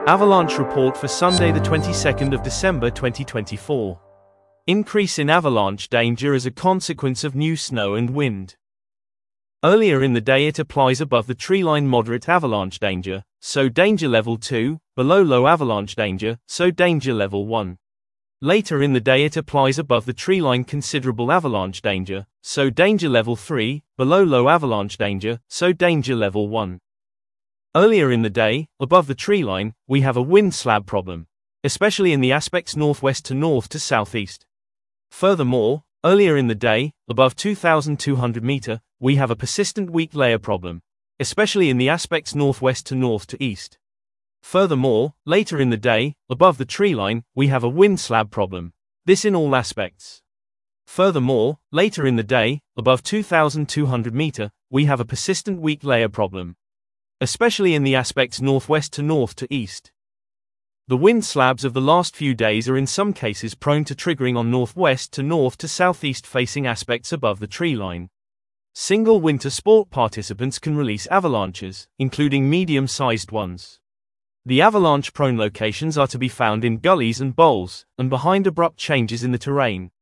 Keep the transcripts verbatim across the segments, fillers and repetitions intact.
Avalanche report for Sunday the twenty-second of December twenty twenty-four. Increase in avalanche danger as a consequence of new snow and wind. Earlier in the day it applies above the treeline moderate avalanche danger, so danger level two, below low avalanche danger, so danger level one. Later in the day it applies above the treeline considerable avalanche danger, so danger level three, below low avalanche danger, so danger level one. Earlier in the day, above the treeline, we have a wind slab problem, especially in the aspects northwest to north to southeast. Furthermore, earlier in the day, above two thousand two hundred meter, we have a persistent weak layer problem, especially in the aspects northwest to north to east. Furthermore, later in the day, above the treeline, we have a wind slab problem, this in all aspects. Furthermore, later in the day, above two thousand two hundred meter, we have a persistent weak layer problem, especially in the aspects northwest to north to east. The wind slabs of the last few days are in some cases prone to triggering on northwest to north to southeast facing aspects above the treeline. Single winter sport participants can release avalanches, including medium-sized ones. The avalanche-prone locations are to be found in gullies and bowls, and behind abrupt changes in the terrain.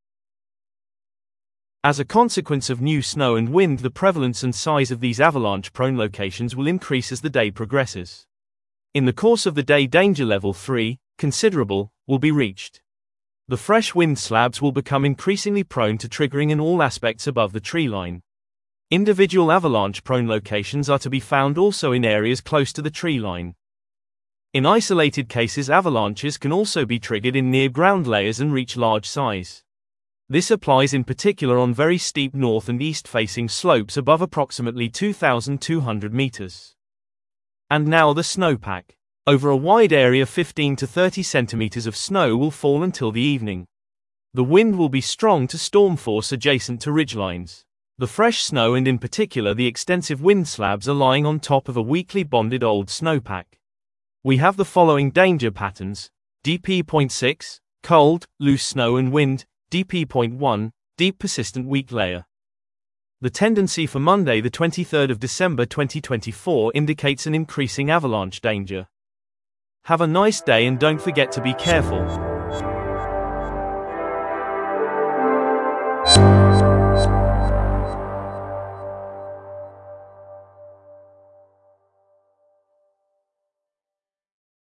As a consequence of new snow and wind, the prevalence and size of these avalanche-prone locations will increase as the day progresses. In the course of the day, danger level three, considerable, will be reached. The fresh wind slabs will become increasingly prone to triggering in all aspects above the treeline. Individual avalanche-prone locations are to be found also in areas close to the treeline. In isolated cases, avalanches can also be triggered in near ground layers and reach large size. This applies in particular on very steep north and east facing slopes above approximately two thousand two hundred meters. And now the snowpack. Over a wide area, fifteen to thirty centimeters of snow will fall until the evening. The wind will be strong to storm force adjacent to ridgelines. The fresh snow and in particular the extensive wind slabs are lying on top of a weakly bonded old snowpack. We have the following danger patterns: D P zero point six, cold, loose snow and wind; D P zero point one, deep persistent weak layer. The tendency for Monday the twenty-third of December twenty twenty-four indicates an increasing avalanche danger. Have a nice day and don't forget to be careful.